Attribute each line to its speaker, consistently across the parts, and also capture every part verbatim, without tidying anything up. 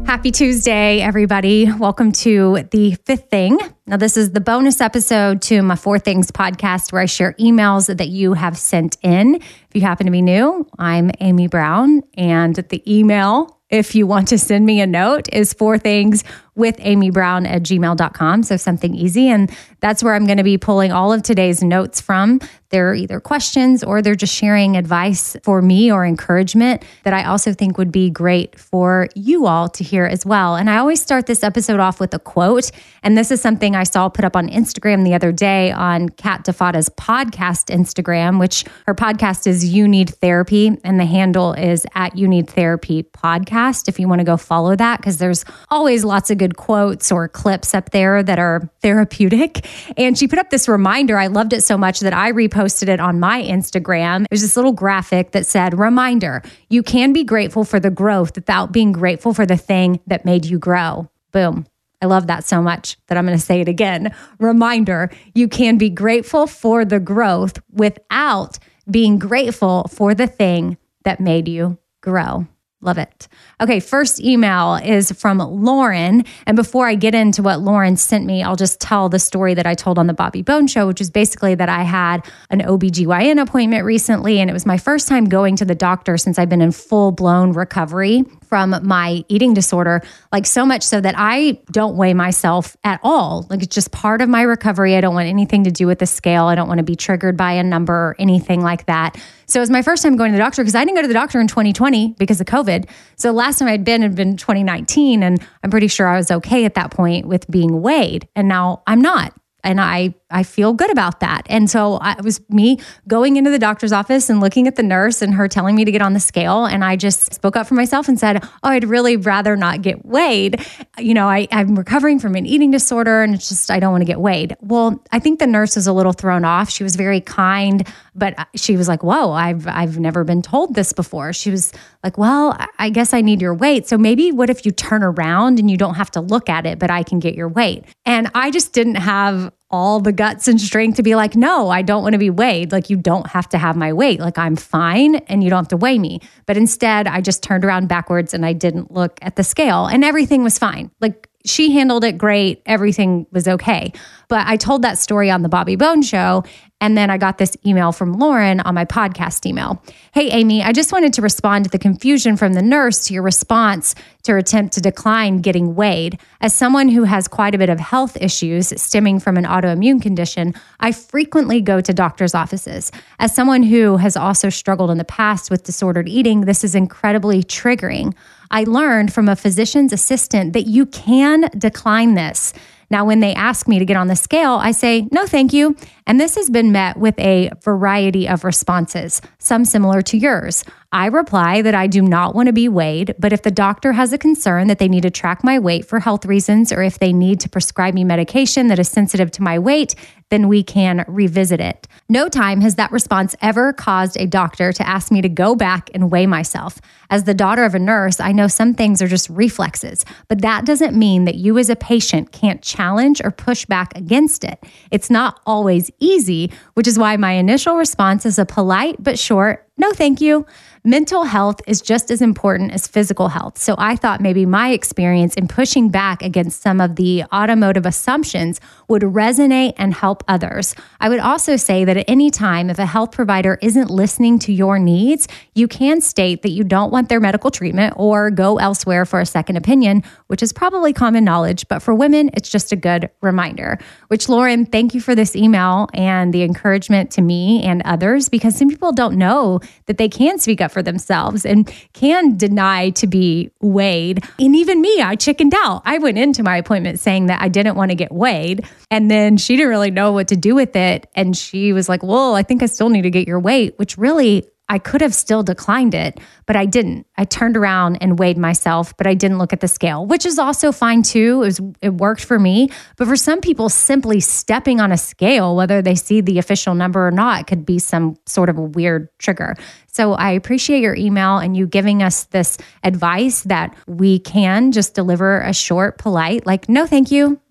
Speaker 1: Happy Tuesday, everybody. Welcome to the fifth thing. Now, this is the bonus episode to my Four Things podcast where I share emails that you have sent in. If you happen to be new, I'm Amy Brown, and the email, if you want to send me a note, is four things with amy brown at gmail dot com. So something easy. And that's where I'm going to be pulling all of today's notes from. They're either questions or they're just sharing advice for me or encouragement that I also think would be great for you all to hear as well. And I always start this episode off with a quote. And this is something I saw put up on Instagram the other day on Kat DeFada's podcast Instagram, which her podcast is You Need Therapy. And the handle is at You Need Therapy Podcast. If you want to go follow that, because there's always lots of good quotes or clips up there that are therapeutic. And she put up this reminder. I loved it so much that I reposted it on my Instagram. It was this little graphic that said, reminder, you can be grateful for the growth without being grateful for the thing that made you grow. Boom. I love that so much that I'm going to say it again. Reminder, you can be grateful for the growth without being grateful for the thing that made you grow. Love it. Okay, first email is from Lauren. And before I get into what Lauren sent me, I'll just tell the story that I told on the Bobby Bone Show, which is basically that I had an O B G Y N appointment recently, and it was my first time going to the doctor since I've been in full-blown recovery from my eating disorder, like so much so that I don't weigh myself at all. Like it's just part of my recovery. I don't want anything to do with the scale. I don't want to be triggered by a number or anything like that. So it was my first time going to the doctor because I didn't go to the doctor in twenty twenty because of COVID. So last time I'd been had been twenty nineteen, and I'm pretty sure I was okay at that point with being weighed. And now I'm not. And I, I feel good about that. And so I, it was me going into the doctor's office and looking at the nurse and her telling me to get on the scale. And I just spoke up for myself and said, oh, I'd really rather not get weighed. You know, I, I'm recovering from an eating disorder and it's just, I don't want to get weighed. Well, I think the nurse was a little thrown off. She was very kind, but she was like, whoa, I've, I've never been told this before. She was like, well, I guess I need your weight. So maybe what if you turn around and you don't have to look at it, but I can get your weight? And I just didn't have all the guts and strength to be like, no, I don't want to be weighed. Like, you don't have to have my weight. Like, I'm fine and you don't have to weigh me. But instead, I just turned around backwards and I didn't look at the scale and everything was fine. Like, she handled it great. Everything was okay. But I told that story on the Bobby Bone Show. And then I got this email from Lauren on my podcast email. Hey, Amy, I just wanted to respond to the confusion from the nurse to your response to her attempt to decline getting weighed. As someone who has quite a bit of health issues stemming from an autoimmune condition, I frequently go to doctor's offices. As someone who has also struggled in the past with disordered eating, this is incredibly triggering. I learned from a physician's assistant that you can decline this. Now, when they ask me to get on the scale, I say, no, thank you. And this has been met with a variety of responses, some similar to yours. I reply that I do not want to be weighed, but if the doctor has a concern that they need to track my weight for health reasons, or if they need to prescribe me medication that is sensitive to my weight, then we can revisit it. No time has that response ever caused a doctor to ask me to go back and weigh myself. As the daughter of a nurse, I know some things are just reflexes, but that doesn't mean that you as a patient can't challenge or push back against it. It's not always easy, which is why my initial response is a polite but short, no, thank you. Mental health is just as important as physical health. So I thought maybe my experience in pushing back against some of the automotive assumptions would resonate and help others. I would also say that at any time, if a health provider isn't listening to your needs, you can state that you don't want their medical treatment or go elsewhere for a second opinion, which is probably common knowledge. But for women, it's just a good reminder. Which, Lauren, thank you for this email and the encouragement to me and others, because some people don't know that they can speak up for themselves and can deny to be weighed. And even me, I chickened out. I went into my appointment saying that I didn't want to get weighed. And then she didn't really know what to do with it. And she was like, well, I think I still need to get your weight, which really, I could have still declined it, but I didn't. I turned around and weighed myself, but I didn't look at the scale, which is also fine too. It was, it worked for me. But for some people, simply stepping on a scale, whether they see the official number or not, could be some sort of a weird trigger. So I appreciate your email and you giving us this advice that we can just deliver a short, polite, like, no, thank you.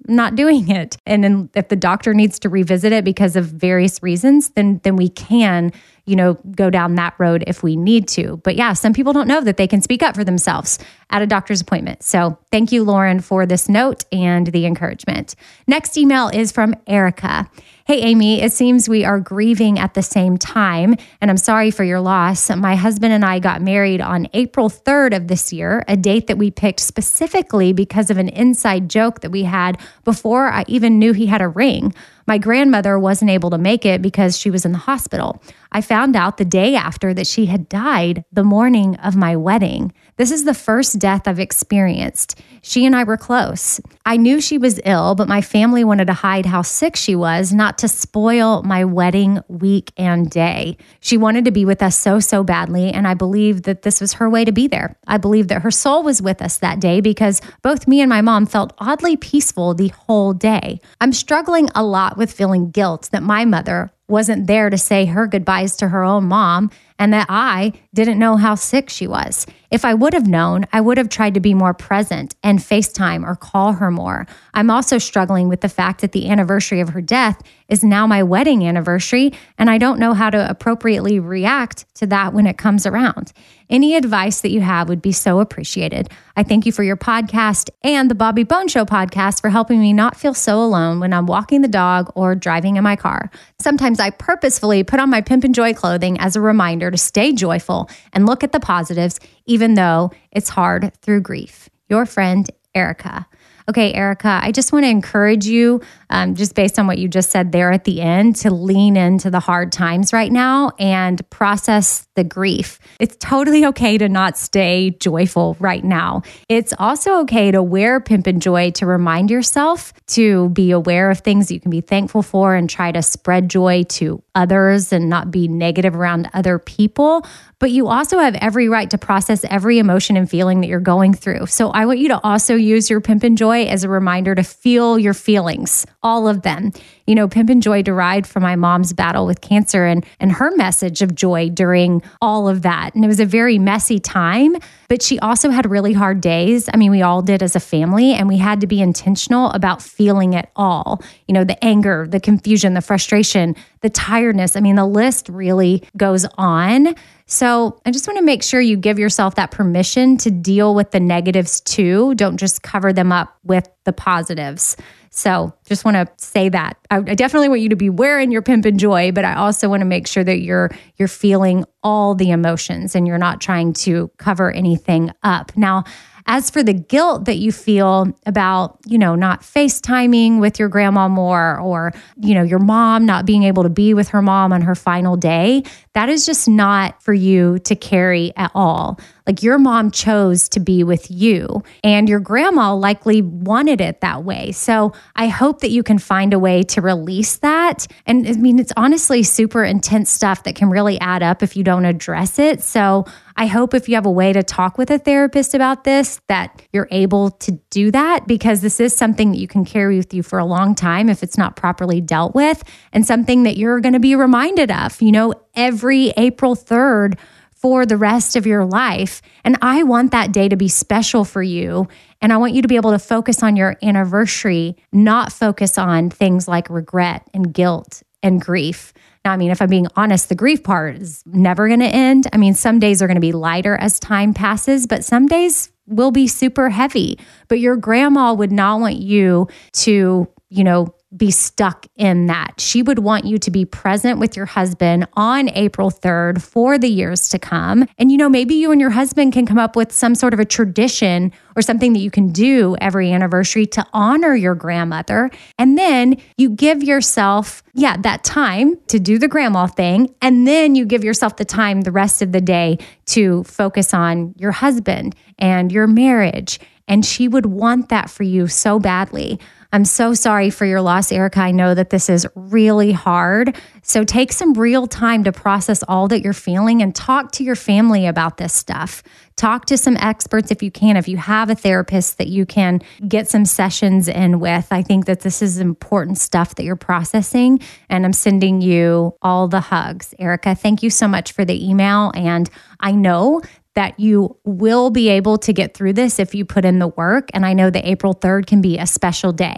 Speaker 1: not doing it. And then if the doctor needs to revisit it because of various reasons, then then we can, you know, go down that road if we need to. But yeah, some people don't know that they can speak up for themselves at a doctor's appointment. So thank you, Lauren, for this note and the encouragement. Next email is from Erica. Hey, Amy, it seems we are grieving at the same time, and I'm sorry for your loss. My husband and I got married on April third of this year, a date that we picked specifically because of an inside joke that we had before I even knew he had a ring. My grandmother wasn't able to make it because she was in the hospital. I found out the day after that she had died the morning of my wedding. This is the first death I've experienced. She and I were close. I knew she was ill, but my family wanted to hide how sick she was, not to spoil my wedding week and day. She wanted to be with us so, so badly, and I believed that this was her way to be there. I believed that her soul was with us that day because both me and my mom felt oddly peaceful the whole day. I'm struggling a lot with feeling guilt that my mother wasn't there to say her goodbyes to her own mom and that I didn't know how sick she was. If I would have known, I would have tried to be more present and FaceTime or call her more. I'm also struggling with the fact that the anniversary of her death is now my wedding anniversary, and I don't know how to appropriately react to that when it comes around. Any advice that you have would be so appreciated. I thank you for your podcast and the Bobby Bone Show podcast for helping me not feel so alone when I'm walking the dog or driving in my car. Sometimes I purposefully put on my Pimp and Joy clothing as a reminder to stay joyful and look at the positives, even though it's hard through grief. Your friend, Erica. Okay, Erica, I just want to encourage you, um, just based on what you just said there at the end, to lean into the hard times right now and process the grief. It's totally okay to not stay joyful right now. It's also okay to wear Pimp and Joy to remind yourself to be aware of things that you can be thankful for and try to spread joy to others and not be negative around other people. But you also have every right to process every emotion and feeling that you're going through. So I want you to also use your Pimp and Joy as a reminder to feel your feelings, all of them. You know, Pimp and Joy derived from my mom's battle with cancer and, and her message of joy during all of that. And it was a very messy time, but she also had really hard days. I mean, we all did as a family, and we had to be intentional about feeling it all. You know, the anger, the confusion, the frustration, the tiredness. I mean, the list really goes on. So I just want to make sure you give yourself that permission to deal with the negatives too. Don't just cover them up with the positives. So just want to say that. I definitely want you to be wearing your Pimp and Joy, but I also want to make sure that you're you're feeling all the emotions and you're not trying to cover anything up. Now, as for the guilt that you feel about, you know, not FaceTiming with your grandma more, or, you know, your mom not being able to be with her mom on her final day, that is just not for you to carry at all. Like, your mom chose to be with you, and your grandma likely wanted it that way. So I hope that you can find a way to release that. And I mean, it's honestly super intense stuff that can really add up if you don't address it. So I hope if you have a way to talk with a therapist about this, that you're able to do that, because this is something that you can carry with you for a long time if it's not properly dealt with, and something that you're going to be reminded of, you know, every April third for the rest of your life. And I want that day to be special for you. And I want you to be able to focus on your anniversary, not focus on things like regret and guilt and grief. Now, I mean, if I'm being honest, the grief part is never going to end. I mean, some days are going to be lighter as time passes, but some days will be super heavy. But your grandma would not want you to, you know, be stuck in that. She would want you to be present with your husband on April third for the years to come. And, you know, maybe you and your husband can come up with some sort of a tradition or something that you can do every anniversary to honor your grandmother. And then you give yourself, yeah, that time to do the grandma thing. And then you give yourself the time the rest of the day to focus on your husband and your marriage. And she would want that for you so badly. I'm so sorry for your loss, Erica. I know that this is really hard. So take some real time to process all that you're feeling and talk to your family about this stuff. Talk to some experts if you can. If you have a therapist that you can get some sessions in with, I think that this is important stuff that you're processing. And I'm sending you all the hugs. Erica, thank you so much for the email. And I know that you will be able to get through this if you put in the work. And I know that April third can be a special day.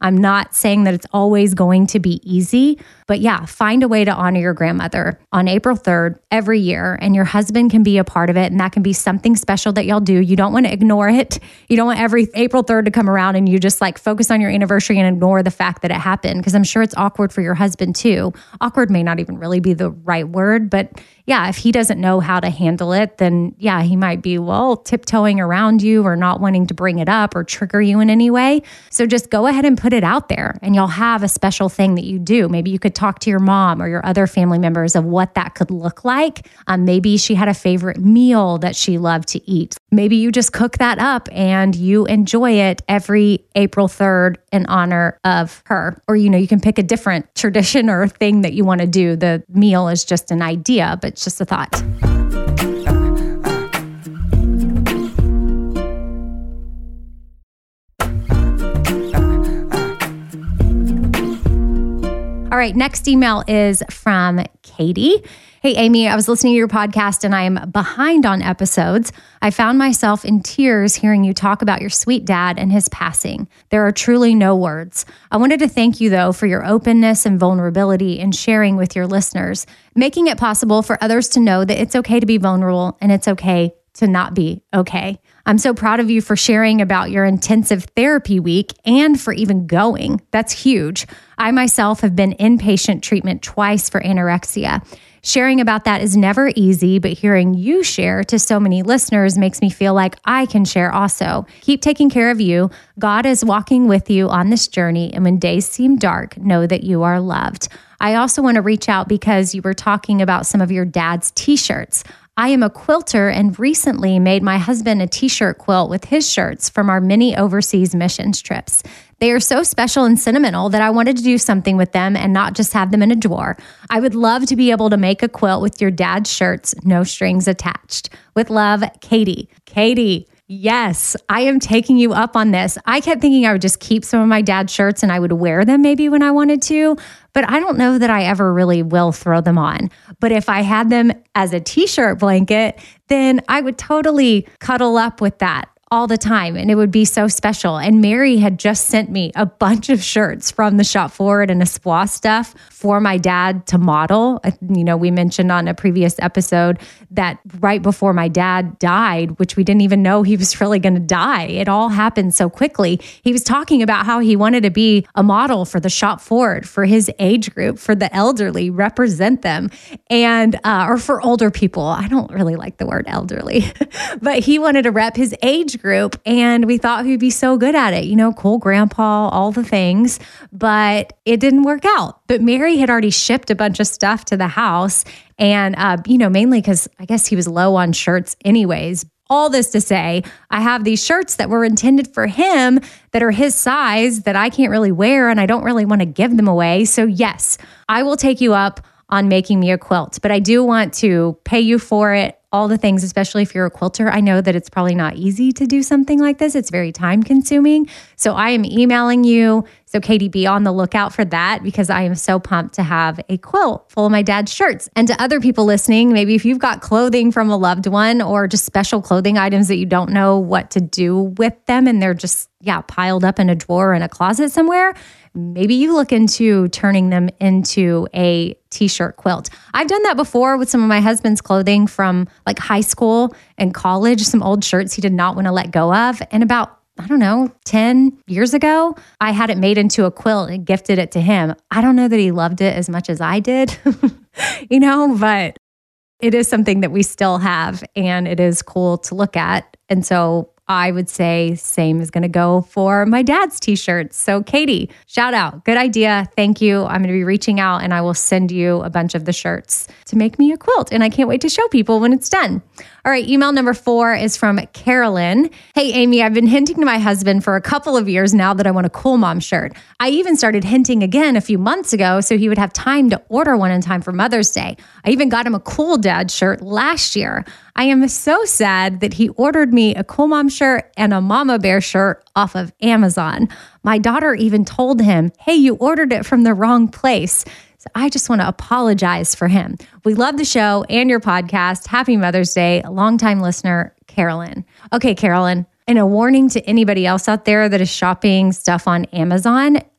Speaker 1: I'm not saying that it's always going to be easy, but yeah, find a way to honor your grandmother on April third every year, and your husband can be a part of it. And that can be something special that y'all do. You don't want to ignore it. You don't want every April third to come around and you just like focus on your anniversary and ignore the fact that it happened, because I'm sure it's awkward for your husband too. Awkward may not even really be the right word, but yeah, if he doesn't know how to handle it, then yeah, he might be, well, tiptoeing around you or not wanting to bring it up or trigger you in any way. So just go ahead and put it out there, and you'll have a special thing that you do. Maybe you could talk to your mom or your other family members of what that could look like. Um, maybe she had a favorite meal that she loved to eat. Maybe you just cook that up and you enjoy it every April third in honor of her. Or, you know, you can pick a different tradition or thing that you want to do. The meal is just an idea, but it's just a thought. All right, next email is from Katie. Hey, Amy, I was listening to your podcast and I am behind on episodes. I found myself in tears hearing you talk about your sweet dad and his passing. There are truly no words. I wanted to thank you, though, for your openness and vulnerability in sharing with your listeners, making it possible for others to know that it's okay to be vulnerable and it's okay to not be okay. I'm so proud of you for sharing about your intensive therapy week and for even going. That's huge. I myself have been inpatient treatment twice for anorexia. Sharing about that is never easy, but hearing you share to so many listeners makes me feel like I can share also. Keep taking care of you. God is walking with you on this journey, and when days seem dark, know that you are loved. I also want to reach out because you were talking about some of your dad's t-shirts. I am a quilter and recently made my husband a t-shirt quilt with his shirts from our many overseas missions trips. They are so special and sentimental that I wanted to do something with them and not just have them in a drawer. I would love to be able to make a quilt with your dad's shirts, no strings attached. With love, Katie. Katie, yes, I am taking you up on this. I kept thinking I would just keep some of my dad's shirts and I would wear them maybe when I wanted to, but I don't know that I ever really will throw them on. But if I had them as a t-shirt blanket, then I would totally cuddle up with that all the time, and it would be so special. And Mary had just sent me a bunch of shirts from the Shop Forward and Espoir stuff for my dad to model. You know, we mentioned on a previous episode that right before my dad died, which we didn't even know he was really going to die, it all happened so quickly. He was talking about how he wanted to be a model for the Shop Forward, for his age group, for the elderly, represent them, and uh, or for older people. I don't really like the word elderly, but he wanted to rep his age group, and we thought he'd be so good at it. You know, cool grandpa, all the things, but it didn't work out. But Mary had already shipped a bunch of stuff to the house, and, uh, you know, mainly because I guess he was low on shirts anyways. All this to say, I have these shirts that were intended for him that are his size that I can't really wear, and I don't really want to give them away. So yes, I will take you up on making me a quilt, but I do want to pay you for it. All the things, especially if you're a quilter. I know that it's probably not easy to do something like this. It's very time consuming. So I am emailing you. So Katie, be on the lookout for that, because I am so pumped to have a quilt full of my dad's shirts. And to other people listening, maybe if you've got clothing from a loved one or just special clothing items that you don't know what to do with them and they're just, yeah, piled up in a drawer in a closet somewhere, maybe you look into turning them into a t-shirt quilt. I've done that before with some of my husband's clothing from like high school and college, some old shirts he did not want to let go of. And about, I don't know, ten years ago, I had it made into a quilt and gifted it to him. I don't know that he loved it as much as I did, you know, but it is something that we still have and it is cool to look at. And so I would say same is going to go for my dad's t-shirts. So Katie, shout out. Good idea. Thank you. I'm going to be reaching out and I will send you a bunch of the shirts to make me a quilt. And I can't wait to show people when it's done. All right. Email number four is from Carolyn. Hey, Amy, I've been hinting to my husband for a couple of years now that I want a Cool Mom shirt. I even started hinting again a few months ago so he would have time to order one in time for Mother's Day. I even got him a Cool Dad shirt last year. I am so sad that he ordered me a Cool Mom shirt and a Mama Bear shirt off of Amazon. My daughter even told him, hey, you ordered it from the wrong place. So I just want to apologize for him. We love the show and your podcast. Happy Mother's Day. A longtime listener, Carolyn. Okay, Carolyn. And a warning to anybody else out there that is shopping stuff on Amazon.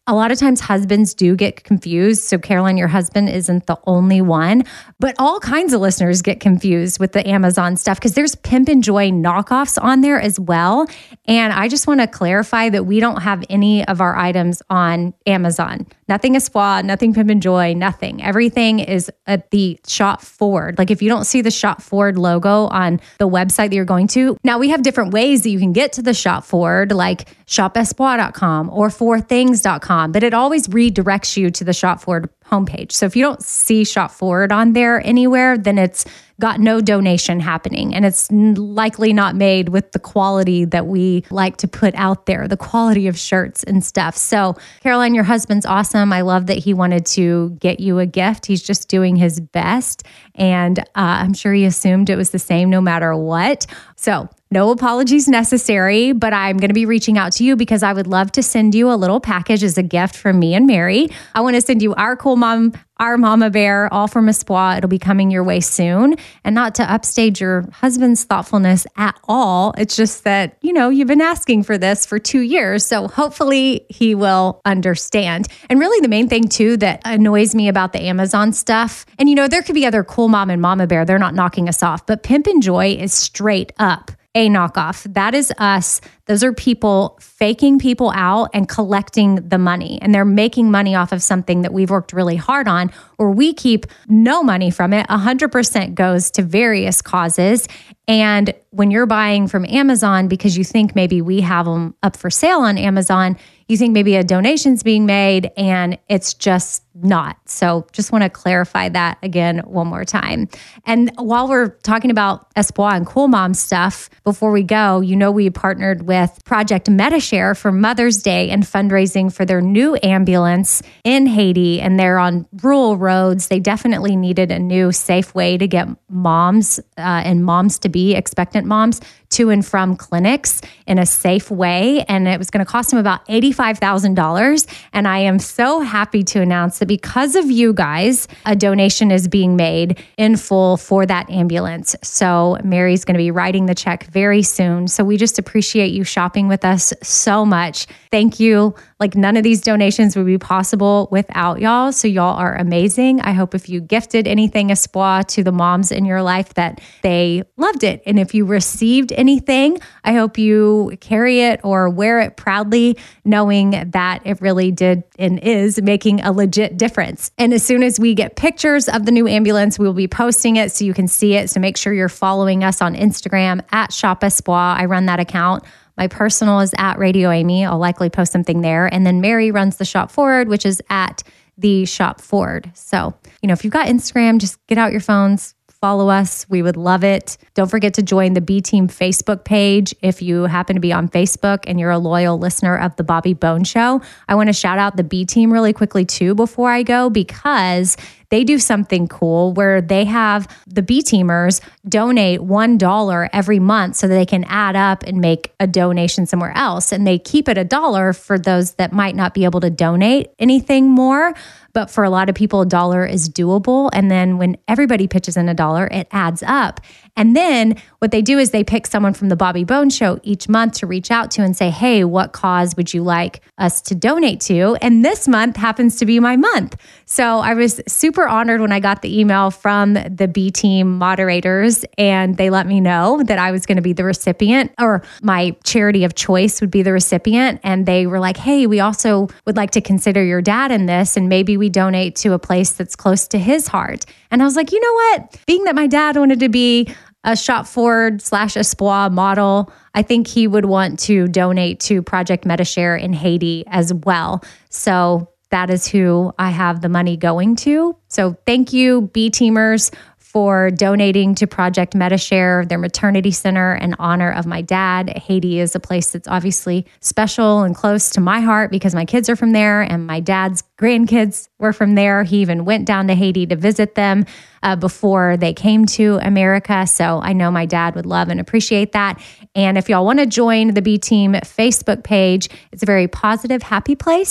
Speaker 1: A lot of times husbands do get confused. So Caroline, your husband isn't the only one, but all kinds of listeners get confused with the Amazon stuff because there's Pimp and Joy knockoffs on there as well. And I just want to clarify that we don't have any of our items on Amazon. Nothing Espoir, nothing Pimp and Joy, nothing. Everything is at the Shop Forward. Like if you don't see the Shop Forward logo on the website that you're going to, now we have different ways that you can get to the Shop Forward, like shop espoir dot com or four things dot com, but it always redirects you to the Shop Forward homepage. So if you don't see Shop Forward on there anywhere, then it's got no donation happening. And it's likely not made with the quality that we like to put out there, the quality of shirts and stuff. So Caroline, your husband's awesome. I love that he wanted to get you a gift. He's just doing his best. And uh, I'm sure he assumed it was the same no matter what. So no apologies necessary, but I'm going to be reaching out to you because I would love to send you a little package as a gift from me and Mary. I want to send you our cool mom, our mama bear, all from Espoir. It'll be coming your way soon. And not to upstage your husband's thoughtfulness at all. It's just that, you know, you've been asking for this for two years. So hopefully he will understand. And really the main thing too that annoys me about the Amazon stuff, and you know, there could be other cool mom and mama bear. They're not knocking us off, but Pimp and Joy is straight up a knockoff. That is us. Those are people faking people out and collecting the money. And they're making money off of something that we've worked really hard on, or we keep no money from it. one hundred percent goes to various causes. And when you're buying from Amazon because you think maybe we have them up for sale on Amazon, you think maybe a donation's being made and it's just not. So just want to clarify that again one more time. And while we're talking about Espoir and Cool Mom stuff, before we go, you know, we partnered with Project Medi-Share for Mother's Day and fundraising for their new ambulance in Haiti. And they're on rural roads. They definitely needed a new safe way to get moms uh, and moms to be expectant moms to and from clinics in a safe way. And it was going to cost them about eighty-five thousand dollars. And I am so happy to announce that because of you guys, a donation is being made in full for that ambulance. So Mary's going to be writing the check very soon. So we just appreciate you shopping with us so much. Thank you. Like none of these donations would be possible without y'all. So y'all are amazing. I hope if you gifted anything Espoir to the moms in your life that they loved it. And if you received anything, I hope you carry it or wear it proudly, knowing that it really did and is making a legit difference. And as soon as we get pictures of the new ambulance, we will be posting it so you can see it. So make sure you're following us on Instagram at Shop Espoir. I run that account. My personal is at Radio Amy. I'll likely post something there. And then Mary runs the Shop Forward, which is at the Shop Forward. So, you know, if you've got Instagram, just get out your phones, follow us. We would love it. Don't forget to join the B Team Facebook page if you happen to be on Facebook and you're a loyal listener of the Bobby Bone Show. I want to shout out the B Team really quickly too before I go, because they do something cool where they have the B-teamers donate one dollar every month so that they can add up and make a donation somewhere else. And they keep it a dollar for those that might not be able to donate anything more. But for a lot of people, a dollar is doable. And then when everybody pitches in a dollar, it adds up. And then what they do is they pick someone from the Bobby Bone Show each month to reach out to and say, hey, what cause would you like us to donate to? And this month happens to be my month. So I was super honored when I got the email from the B Team moderators and they let me know that I was going to be the recipient, or my charity of choice would be the recipient. And they were like, hey, we also would like to consider your dad in this, and maybe we donate to a place that's close to his heart. And I was like, you know what? Being that my dad wanted to be a Shop Forward slash Espoir model, I think he would want to donate to Project Medi-Share in Haiti as well. So that is who I have the money going to. So thank you, B-Teamers, for donating to Project Medi-Share, their maternity center, in honor of my dad. Haiti is a place that's obviously special and close to my heart because my kids are from there and my dad's grandkids were from there. He even went down to Haiti to visit them uh, before they came to America. So I know my dad would love and appreciate that. And if y'all want to join the B Team Facebook page, it's a very positive, happy place.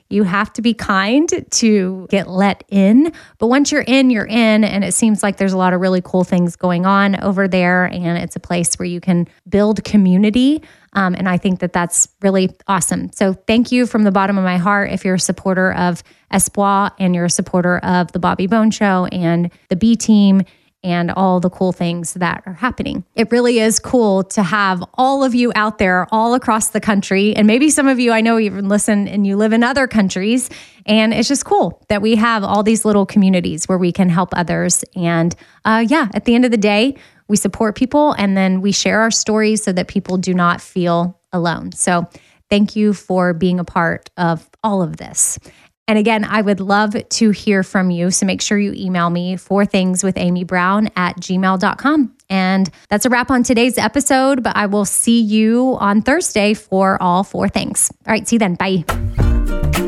Speaker 1: You have to be kind to get let in. But once you're in, you're in. And it seems like there's a lot of really cool things going on over there. And it's a place where you can build community. Um, and I think that that's really awesome. So thank you from the bottom of my heart if you're a supporter of Espoir and you're a supporter of the Bobby Bone Show and the B Team and all the cool things that are happening. It really is cool to have all of you out there all across the country. And maybe some of you, I know, even listen and you live in other countries. And it's just cool that we have all these little communities where we can help others. And uh, yeah, at the end of the day, we support people and then we share our stories so that people do not feel alone. So thank you for being a part of all of this. And again, I would love to hear from you. So make sure you email me four things with Amy Brown at gmail dot com. And that's a wrap on today's episode, but I will see you on Thursday for all four things. All right, see you then. Bye.